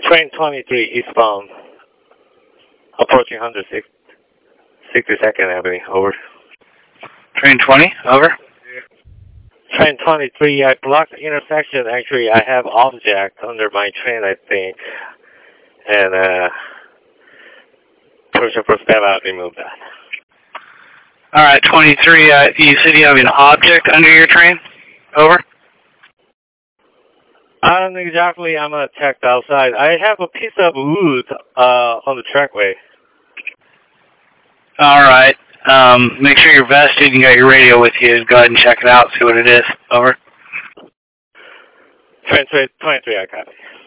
Train 23 eastbound, approaching 162nd Avenue, over. Train 20, over. Train 23, I blocked the intersection. Actually, I have object under my train, I think. And, push up or step out, remove that. Alright, 23, you said you have an object under your train? Over. I don't exactly, I'm gonna check the outside. I have a piece of wood, on the trackway. Alright, make sure you're vested and you got your radio with you. Go ahead and check it out, see what it is. Over. Train 23, I copy.